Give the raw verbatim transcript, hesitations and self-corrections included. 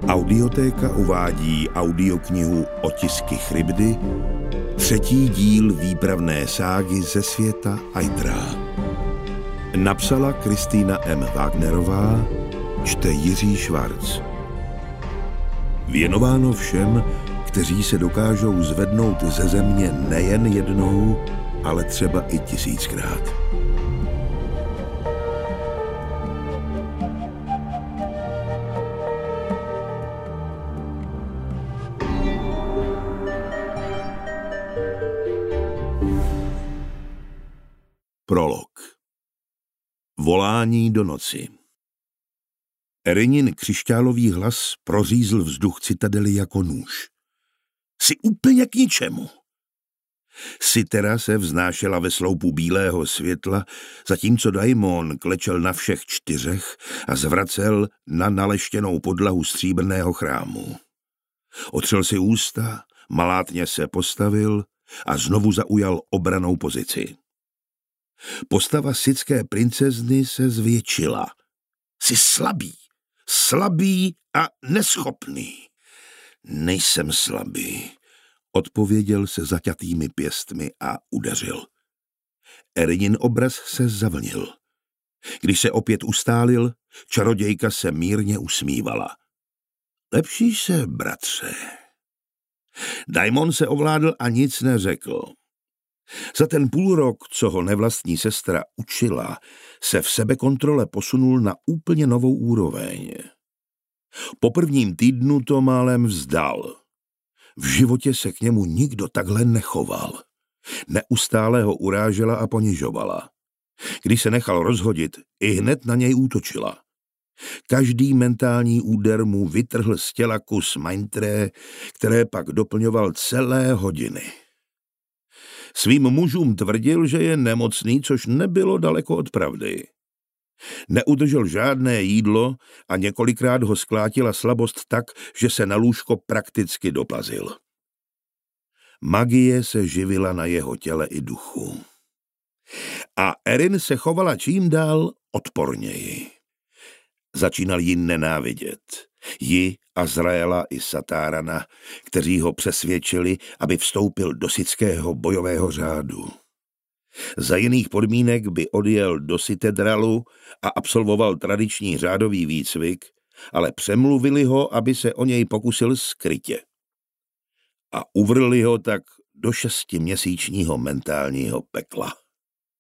Audiotéka uvádí audioknihu Otisky Chrybdy, třetí díl výpravné ságy ze světa Aidra. Napsala Kristýna M. Wagnerová, čte Jiří Švarc. Věnováno všem, kteří se dokážou zvednout ze země nejen jednou, ale třeba i tisíckrát. Prolog. Volání do noci. Erinin křišťálový hlas prořízl vzduch citadely jako nůž. Jsi úplně k ničemu. Sitera se vznášela ve sloupu bílého světla, zatímco Daimon klečel na všech čtyřech a zvracel na naleštěnou podlahu stříbrného chrámu. Otřel si ústa, malátně se postavil a znovu zaujal obranou pozici. Postava sithské princezny se zvětšila. Jsi slabý, slabý a neschopný. Nejsem slabý, odpověděl se zaťatými pěstmi a udeřil. Erinin obraz se zavlnil. Když se opět ustálil, čarodějka se mírně usmívala. Lepší se, bratře. Daimon se ovládl a nic neřekl. Za ten půl rok, co ho nevlastní sestra učila, se v sebekontrole posunul na úplně novou úroveň. Po prvním týdnu to málem vzdal. V životě se k němu nikdo takhle nechoval. Neustále ho urážela a ponižovala. Když se nechal rozhodit, i hned na něj útočila. Každý mentální úder mu vytrhl z těla kus maintré, které pak doplňoval celé hodiny. Svým mužům tvrdil, že je nemocný, což nebylo daleko od pravdy. Neudržel žádné jídlo a několikrát ho sklátila slabost tak, že se na lůžko prakticky doplazil. Magie se živila na jeho těle i duchu. A Erin se chovala čím dál odporněji. Začínal ji nenávidět. Ji, Azraela i Satárana, kteří ho přesvědčili, aby vstoupil do sithského bojového řádu. Za jiných podmínek by odjel do Citadralu a absolvoval tradiční řádový výcvik, ale přemluvili ho, aby se o něj pokusil skrytě. A uvrli ho tak do šestiměsíčního mentálního pekla.